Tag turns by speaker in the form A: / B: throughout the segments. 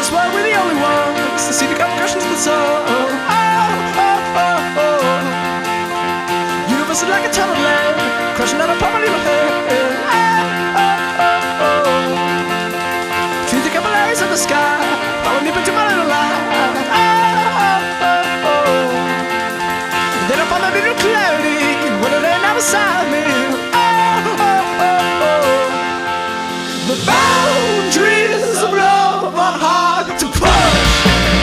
A: swear we're the only ones to see the repercussions of the soul. Universe is like a tunnel land, crushing out upon my little head. Through the capillaries of the sky, follow me into my little life. Then I find a little clarity when it ain't out beside me. The boundaries of love are hard to push.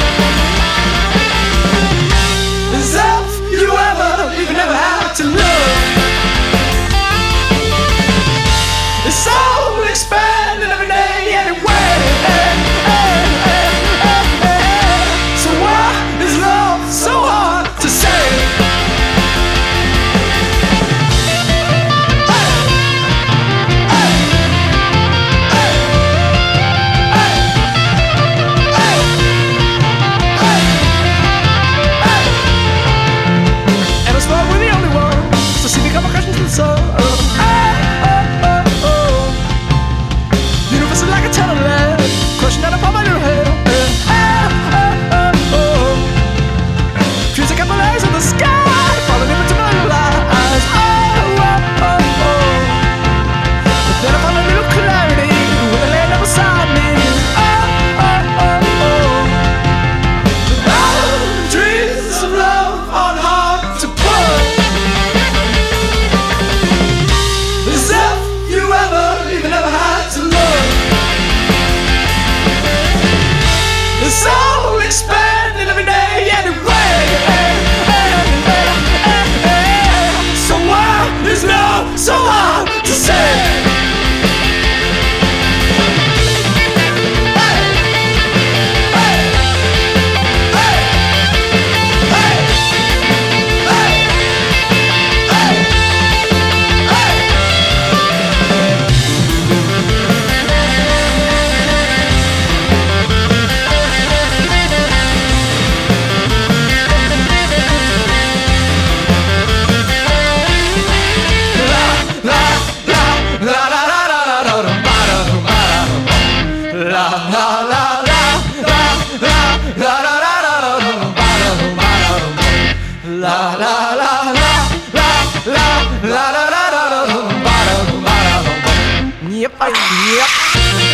A: As if you never had to look. It's so expanding every day anyway. So why is love so hard to say? Universe is like a tunnel land, crushing down upon my little head. Fuse a couple eyes in the sky, falling into my little eyes. But then I find a little clarity with the land up beside me. The boundaries of love are hard to push. As if you never had to look. It's so expanding every day anyway. So why is love so hard to say? Yep.